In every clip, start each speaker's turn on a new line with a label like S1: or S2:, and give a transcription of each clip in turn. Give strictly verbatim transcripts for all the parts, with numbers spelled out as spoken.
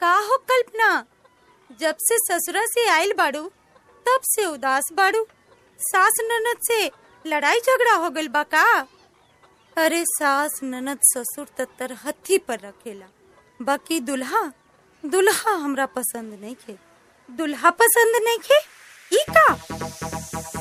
S1: का हो कल्पना, जब से ससुरा से आइल बाड़ू तब से उदास बाड़ू। सास ननद से लड़ाई झगड़ा हो गइल बा का? अरे सास ननद ससुर त तरहथी पर रखेला, बाकी दुल्हा दुल्हा हमरा पसंद नहीं खे। दुल्हा पसंद नहीं खे ई का?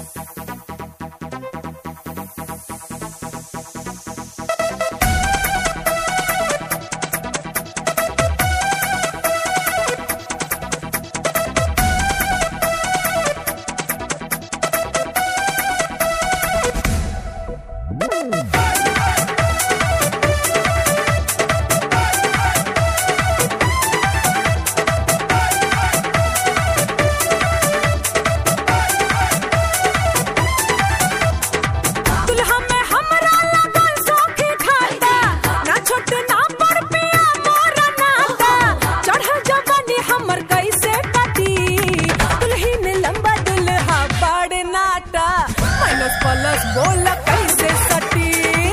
S2: पलस बोल कैसे सटी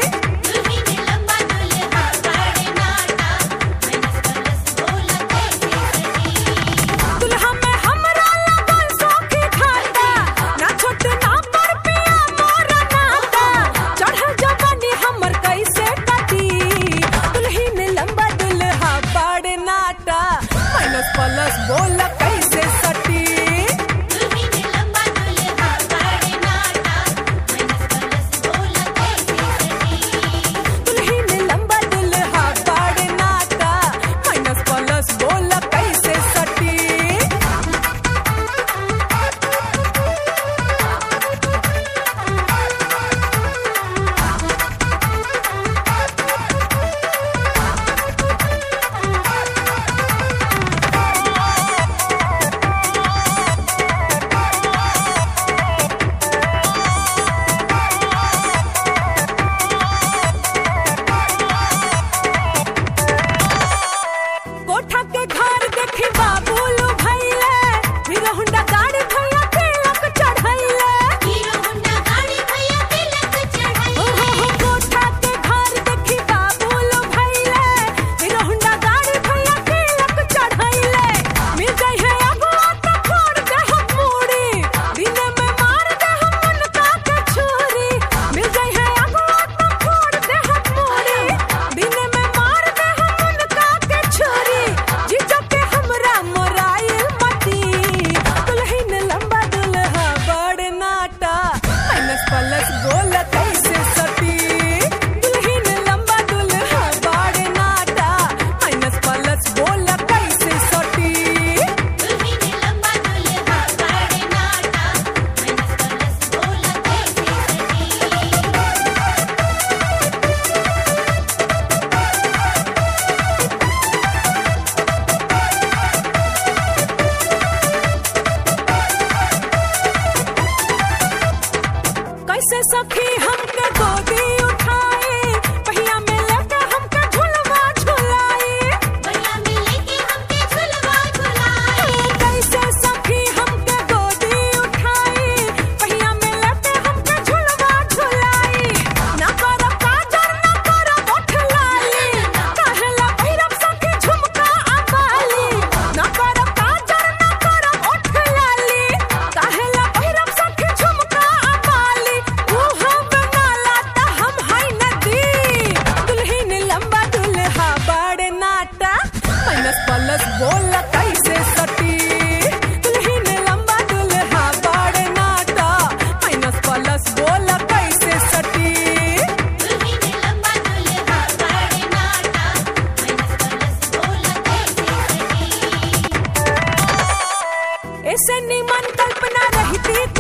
S2: दुल्हा में हमरा लगल सौखी खाता, ना छोट ना पर पिया मोर नाता। चढ़ल जवानी हमर कैसे कटी, दुल्हीन लंबा दुल्हा बड़ नाटा। पलस पलस बोल कैसे सटी पलस बोल कैसे सटी दुल्हीन लंबा दुल्हा बड़ नाटा। माइनस पलस बोल कैसे सटी दुल्हीन लंबा दुल्हा बड़ नाटा। माइनस पलस बोल कैसे सखी हमके गोदी उठाई, पहिया में लेके हमके झुलवा झुलाई, पहिया में लेके हमके झुलवा झुलाई। कैसे सखी हमके गोदी उठाई, पहिया में लेके हमके झुलवा झुलाई। ना करब काजर ना करब ओठ लाली, काहेला पहिरब सखी झुमका आ बाली। ना करब काजर ना करब ओठ लाली, काहेला पहिरब सखी झुमका आ बाली। पलस बोल कैसे सटी दुल्हीन लंबा दुल्हा बड़ नाटा। माइनस पलस बोल कैसे सटी दुल्हीन लंबा दुल्हा बड़ नाटा। माइनस पलस बोल कैसे सटी। ऐसे निमन कल्पना रहती